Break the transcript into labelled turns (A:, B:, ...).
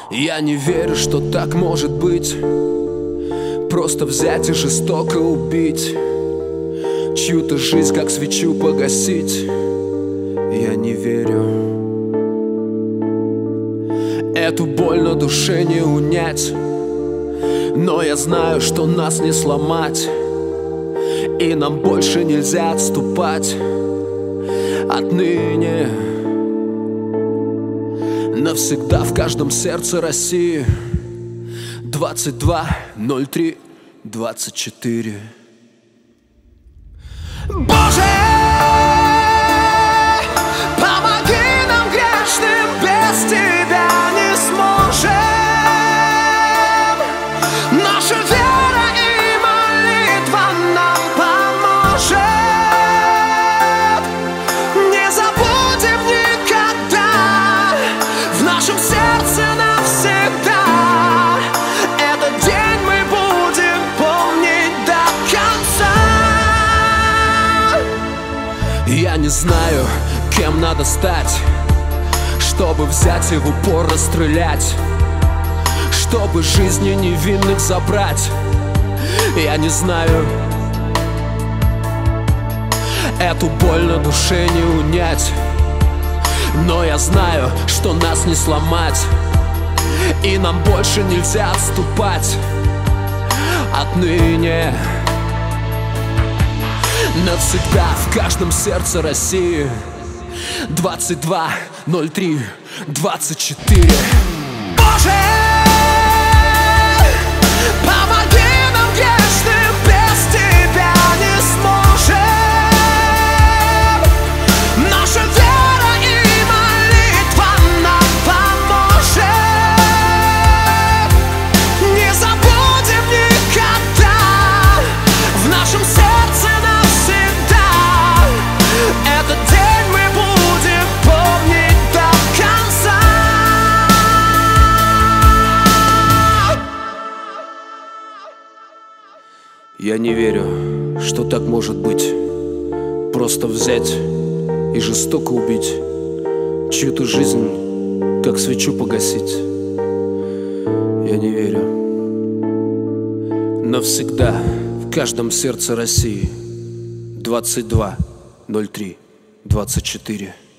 A: Я не верю, что так может быть. Просто взять и жестоко убить, чью-то жизнь, как свечу, погасить. Я не верю. Эту боль на душе не унять, но я знаю, что нас не сломать, и нам больше нельзя отступать. Отныне навсегда в каждом сердце России. 22.03.24. Боже, помоги нам, грешным, без Тебя не сможем. Наша вера и молитва нам поможет. Не забудем никогда, в нашем сердце навсегда. Этот день мы будем помнить до конца. Я не знаю, кем надо стать, чтобы взять и в упор расстрелять, чтобы жизни невинных забрать. Я не знаю. Эту боль на душе не унять, но я знаю, что нас не сломать, и нам больше нельзя отступать. Отныне навсегда в каждом сердце России. 22.03.24. Боже, помоги нам, грешным, без Тебя не сможем. Наша вера и молитва нам поможет. Не забудем никогда, в нашем сердце навсегда. Этот день мы будем помнить до конца. Я не верю, что так может быть. Просто взять и жестоко убить, чью-то жизнь, как свечу, погасить. Я не верю. Навсегда в каждом сердце России. 22.03.24.